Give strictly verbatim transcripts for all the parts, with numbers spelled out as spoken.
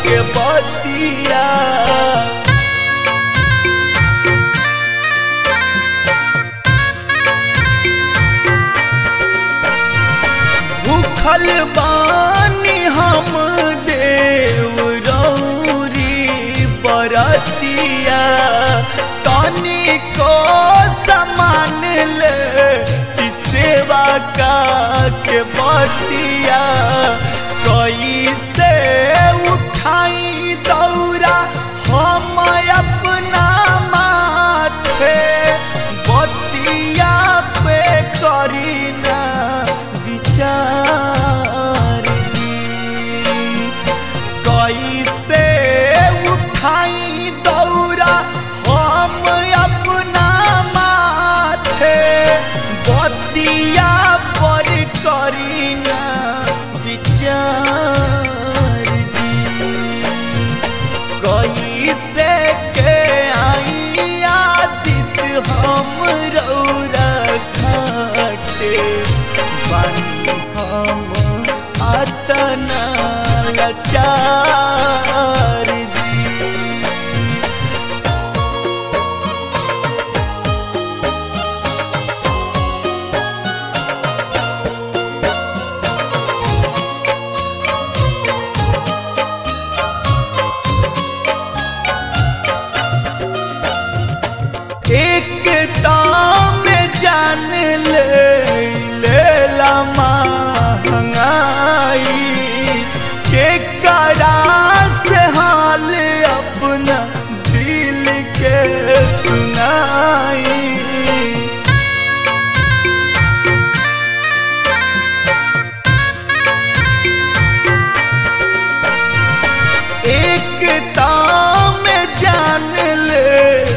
के बतिया भूखल बानी हम देव रौरी बरतिया तनी को समान ले सेवा का के बतिया कैसे उठाई दौरा हम अपना माथे बतिया पे करी ना विचार कैसे उठाई दौरा हम अपना माथे बतिया पर करी ना विचार कैसे के आई आदित हम रौरा घाटे बानी हम अतना लाचार एक दाम जान ले लेला महंगाई के करा से हाल अपना दिल के सुनाई एक दाम जान ले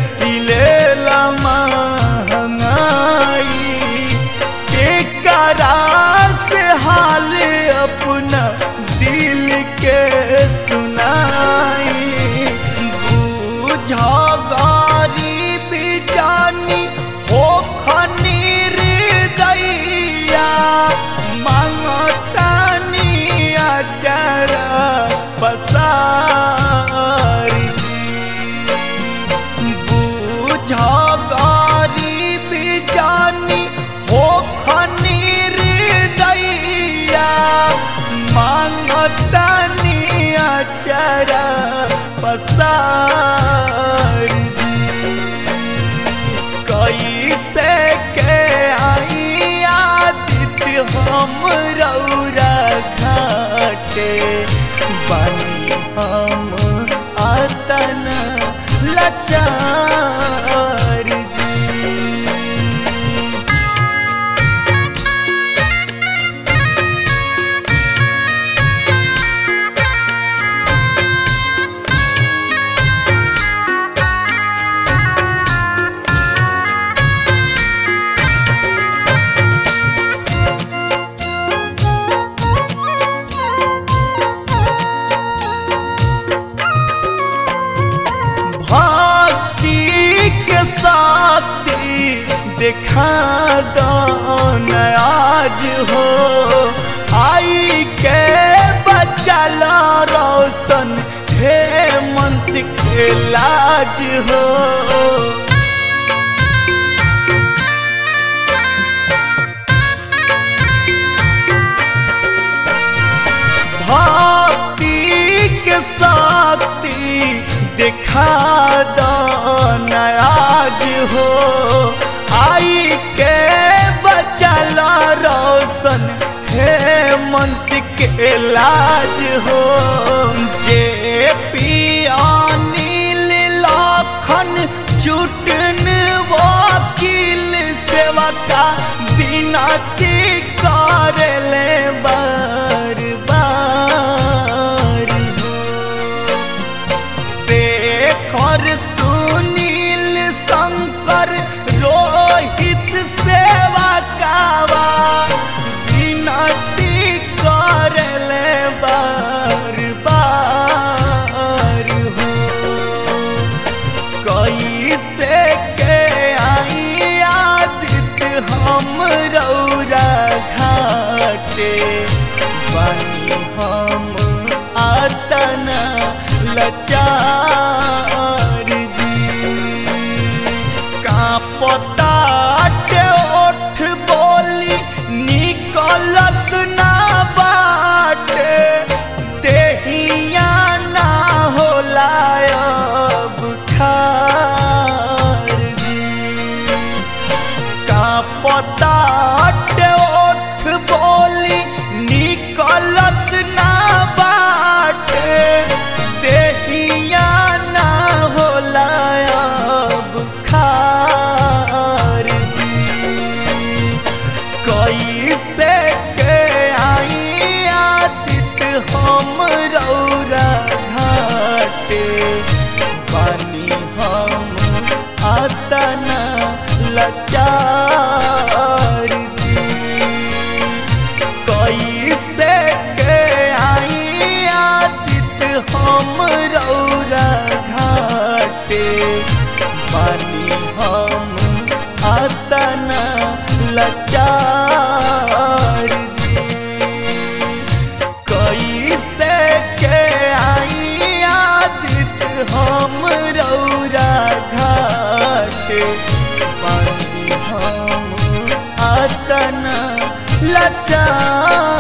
अपना दिल के सुनाई बुझा गरीब जानी हो खनीर दैया मांगतानी अचरा पसार बुझा गरीब जानी हो खनीर मांगतानी अचरा पसार कैसे के आई आदित हम रौरा घाटे बानी हम अतना लाचार देखा दो आज हो आई के बचला रोशन हेमंत के लाज हो भक्ति के शक्ति देखा दो आज हो आई के बचला रोशन हेमंत के लाज हो जे पिया नील लाखन चुटन वकील सेवा का बिनती कर ले बार बार हो शेखर सुनील शंकर रोहित सेवा कावा विनती कर ले बार बार हो कैसे के आई आदित हम रौरा घाटे बानी हम अतना के बानी हम अतना लाचार